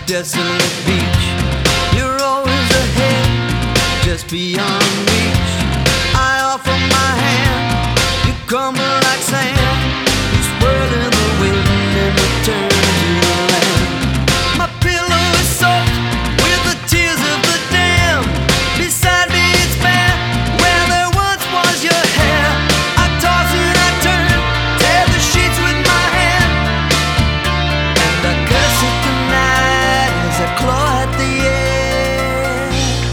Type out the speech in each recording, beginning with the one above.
desolate beach. You're always ahead, just beyond reach. I offer my hand, you crumble like sand. You swirl in the wind and return to the land. My pillow is soaked with the tears of the damned. Beside me it's bare, where there once was your hair. I toss and I turn, tear the sheets with my hand, and I curse at the night as I claw at the air.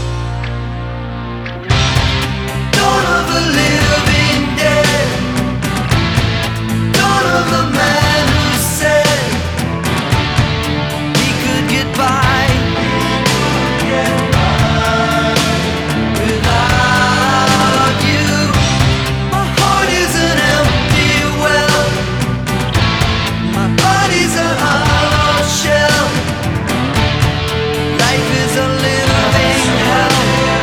Dawn of the living dead, dawn of the man who said he could get by without you. My heart is an empty well, my body's a hollow shell. Life is a living hell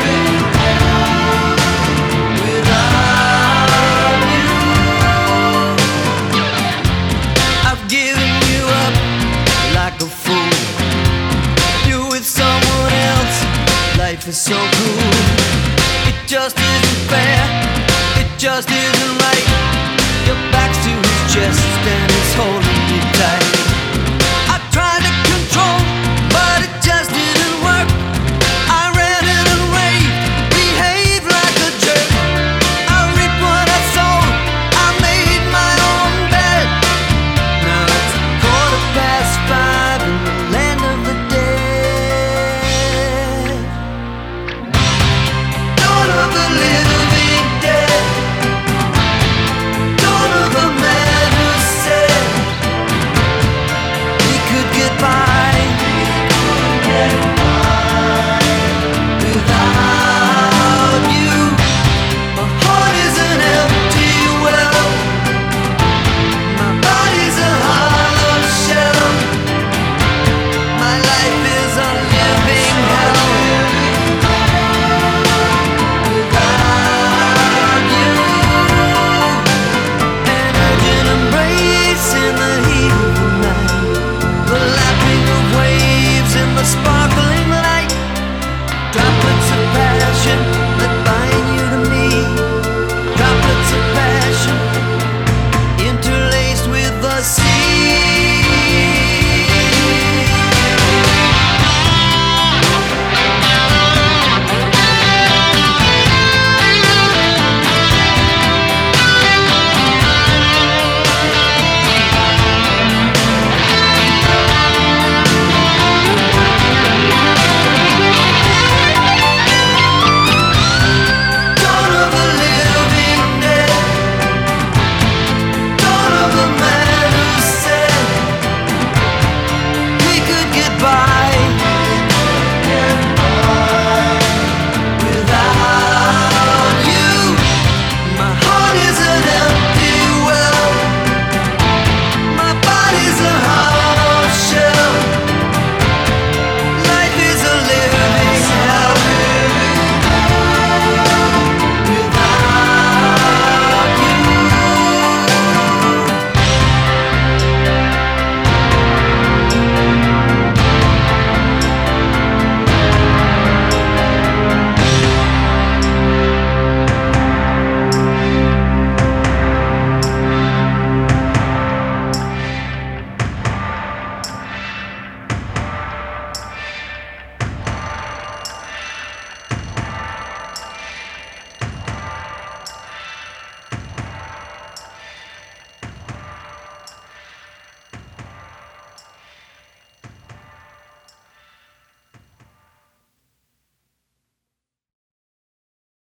without you. I've given you up like a fool. You're with someone else, life is so cruel. It just isn't fair, it just isn't right. Your back's to his chest and it's holding